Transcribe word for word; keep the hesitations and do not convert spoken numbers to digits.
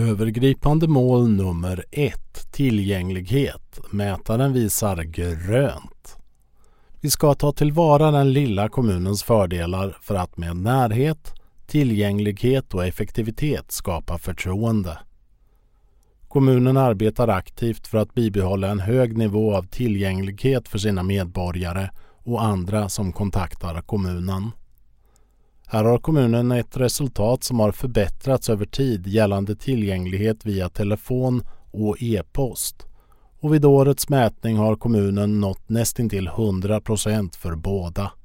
Övergripande mål nummer ett, tillgänglighet. Mätaren visar grönt. Vi ska ta tillvara den lilla kommunens fördelar för att med närhet, tillgänglighet och effektivitet skapa förtroende. Kommunen arbetar aktivt för att bibehålla en hög nivå av tillgänglighet för sina medborgare och andra som kontaktar kommunen. Här har kommunen ett resultat som har förbättrats över tid gällande tillgänglighet via telefon och e-post. Och vid årets mätning har kommunen nått nästintill hundra procent för båda.